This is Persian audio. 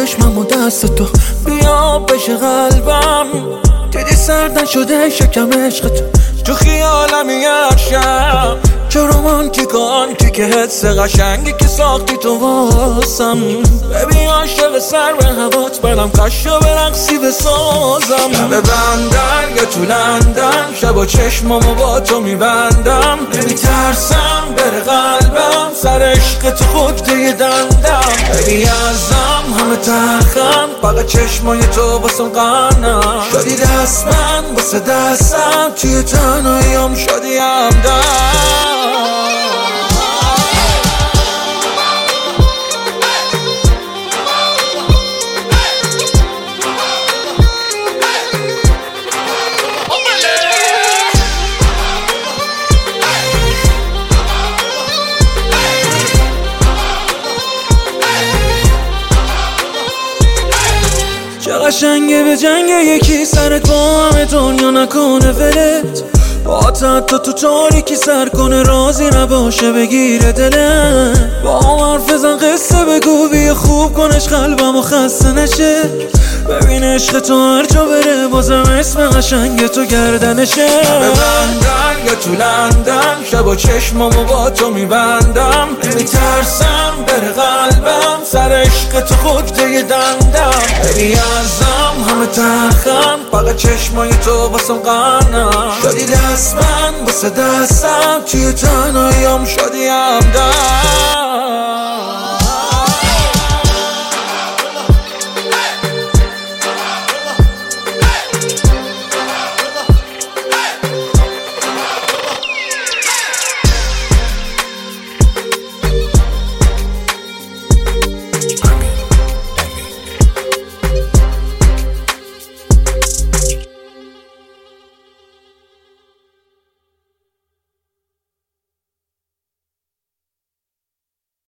چشمم و دست تو بیا بشه قلبم. دیدی سردن شده شکم عشق تو خیالم یک شب. چه رومانتیک آنتیک حس قشنگی که ساختی تو واسم. ببین عاشق سر به هوات برم قشا برقصی بسازم. شب بندن یا تو لندن شب و چشمامو با تو میبندم. نمیترسم بره قلبم سر عشق تو خودده دندم. ببین ازم همه ترخم فقط چشمای تو واسم قنم. شدی دست من واسه دستم توی تنهاییم شدی همدم. چه قشنگه به جنگ یکی سرت با همه دنیا نکنه ولت. آتت تو تاریکی سر کنه رازی نباشه بگیره دلت. با هم حرف بزن قصه بگو بیا خوب کنش قلبم و خسته نشه. ببین عشق تو هر جا بره بازم اسم قشنگ تو گردنشه. ببندن یا تو لندن شب و چشمامو با تو میبندم. نمیترسم بره قلبم سر عشق تو خودده دندم. ببین ازم همه ترخم فقط چشمای تو واسم قنم. شدی دست من واسه دستم توی تنهاییم شدی همدم.